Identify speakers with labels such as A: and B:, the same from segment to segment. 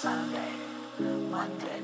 A: Sunday, Monday.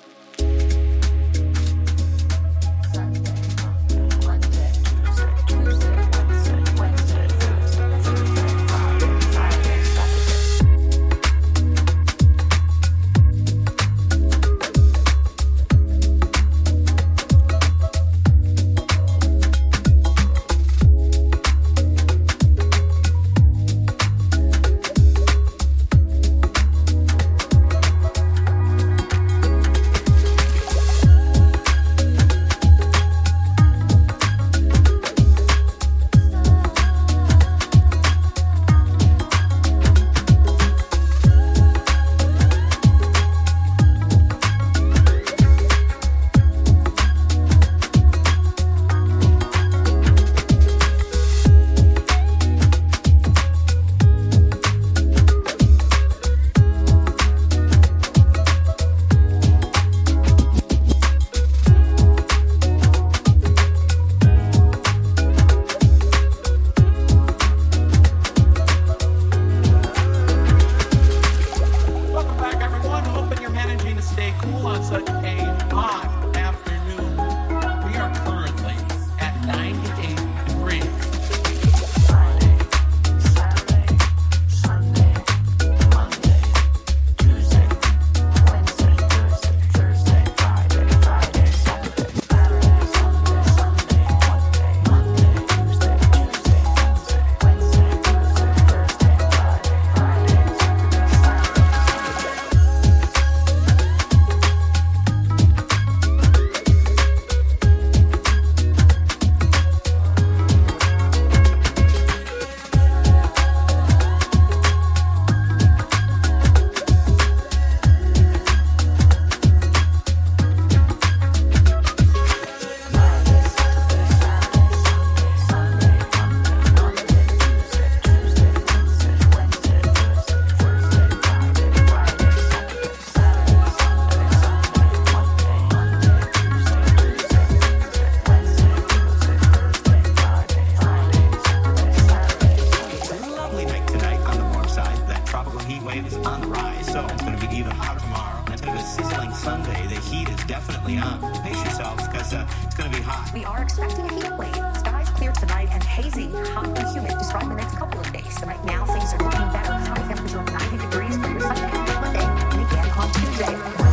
B: Sunday, the heat is definitely on. Pace yourselves because it's going to be hot.
C: We are expecting a heat wave. Skies clear tonight and hazy, hot and humid. Describe the next couple of days. So right now, things are looking better. High temperature of 90 degrees for your Sunday, Monday, and again on Tuesday.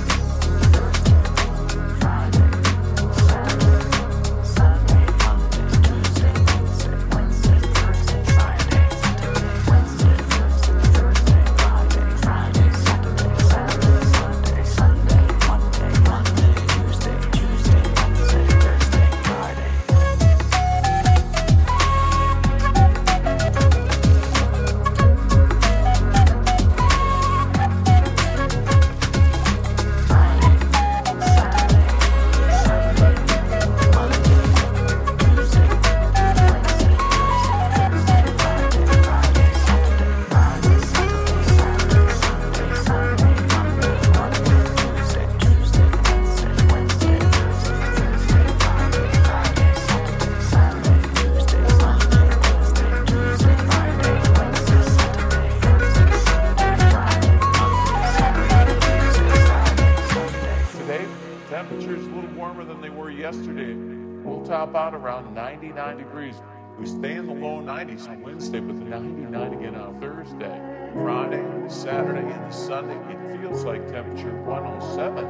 D: Temperatures a little warmer than they were yesterday. We'll top out around 99 degrees. We stay in the low 90s on Wednesday, but the 99 again on Thursday. Friday, Saturday, and Sunday, it feels like temperature 107.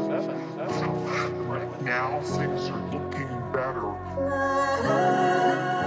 D: Right now, things are looking better.